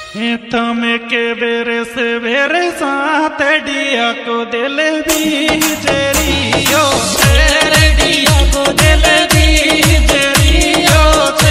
तमे के बेरे से बेरे साथ डिया को दिल भी जरियो तेरे डिया को दिल भी जरियो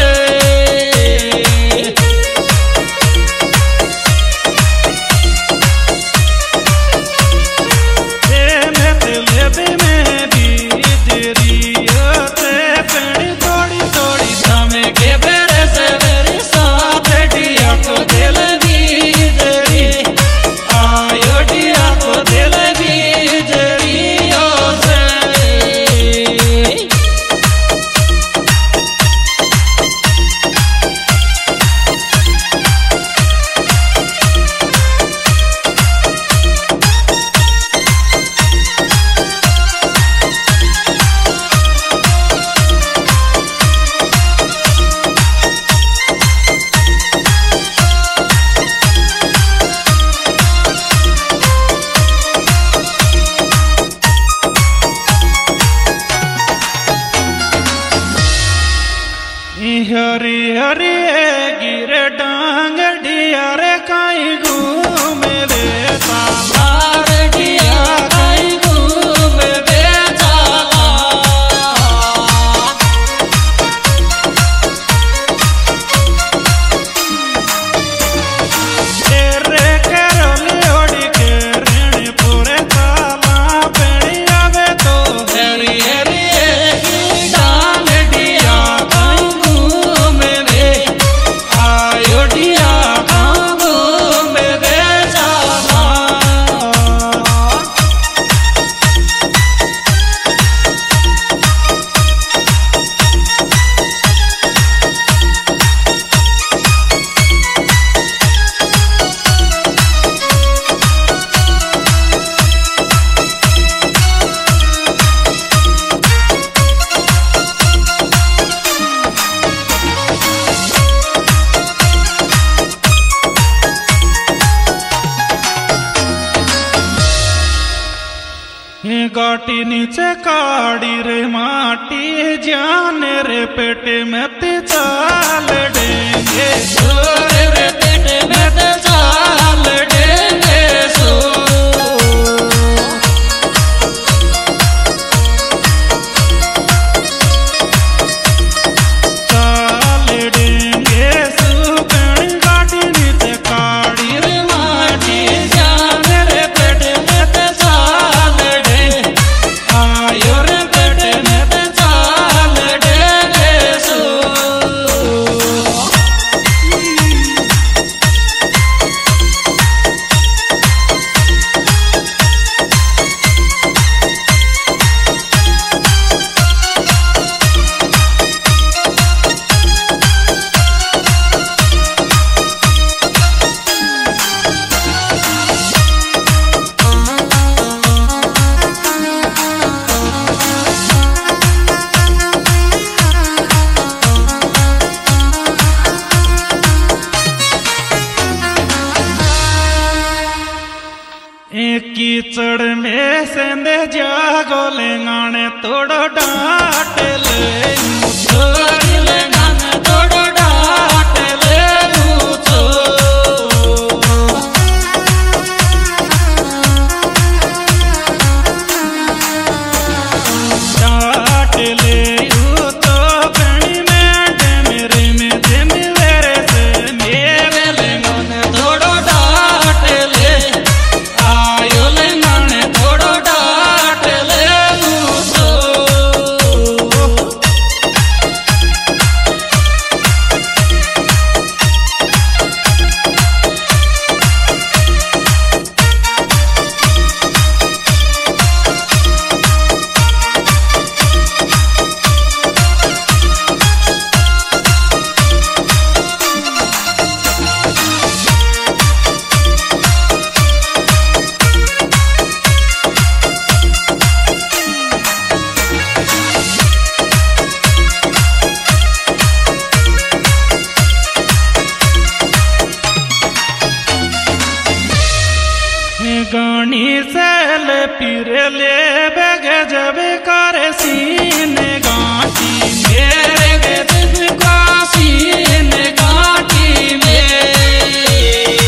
हरी हरी गिरे डांग डिया रे काई घूमे वे सालार डिया काई घूमे वे साला तेरे करली ओडी के ऋण पूरे साला पेड़ी आवे तो हरी हरी डांग डिया गाटी नीचे काड़ी रे माटी जाने रे पेटे में ते चाल देंगे रे पेटे में ते चाल देंगे चाल देंगे सुकन गाटी नीचे काड़ी रे माटी जाने रे पेटे में ते चाल कीचड़ में सेंदे जागो लेंगाने तोड़ो डाट ले तोड़ो डाट ले डाट ले तो कणी में मेरे में दिन मेरे से मेरे लेंगाने तोड़ो डाट ले गानी सेल पिरले बेग जब कर सीने गाटी मेरे दिन का सीने गाटी में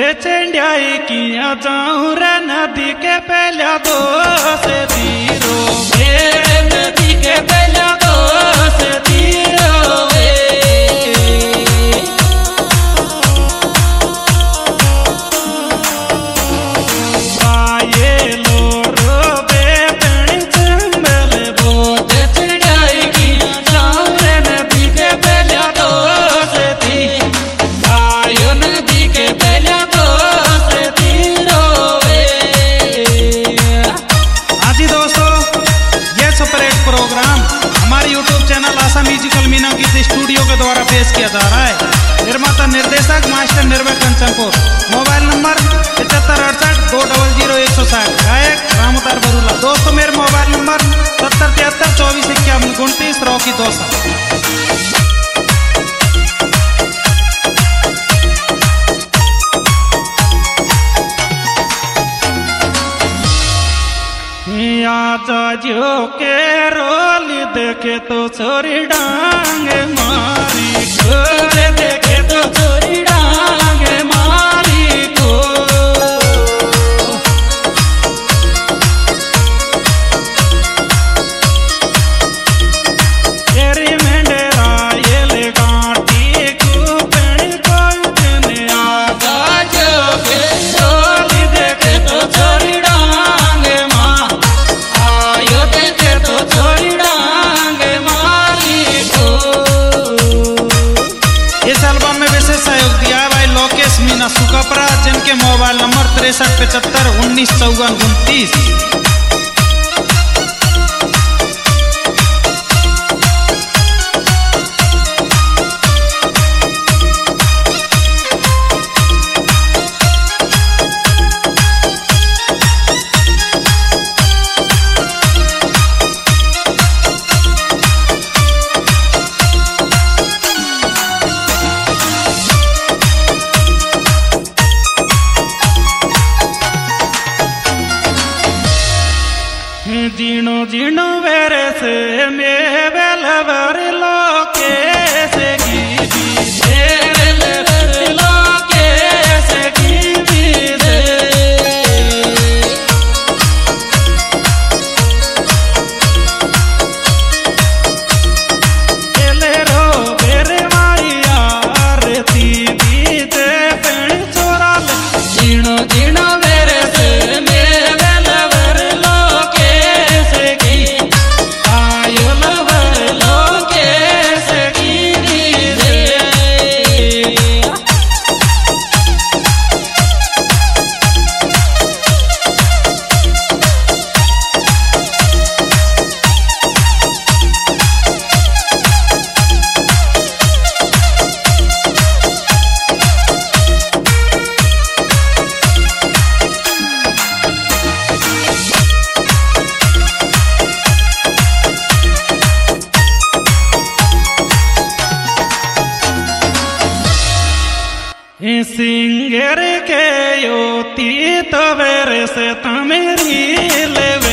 चंडियाई किया जाऊं रे नदी के पहला दो से तीरो मेरे नदी के पहला दो से तीरो स्टूडियो के द्वारा पेश किया जा रहा है। निर्माता निर्देशक master Nirbhay Kanchanpur. Mobile number 7568-200-160। गायक रामोतार बरूला। दोस्तों मेरे मोबाइल नंबर 7073-2451-29 रॉकी दोसा। जो के रोल देखे तो छोरी डांग मारी गोरे देखे तो छोरी डांग मारी को तेरी मेंढरा ये ले गांठी को पेड़ कोई दिन आजा जो के रोल देखे तो छोरी डांग मारी मीना सुकपरा जिनके मोबाइल नंबर 6375195429। जीणो जीणो वेरे से में बेलवर लोके से कीबी बेलवर लोके से कीबी दे एले रो बेरे मारिया आरती दी दे पेड़ चोरा ले जीणो जीणो वेरे से सिंगर के योती तवेर से तमेरी ले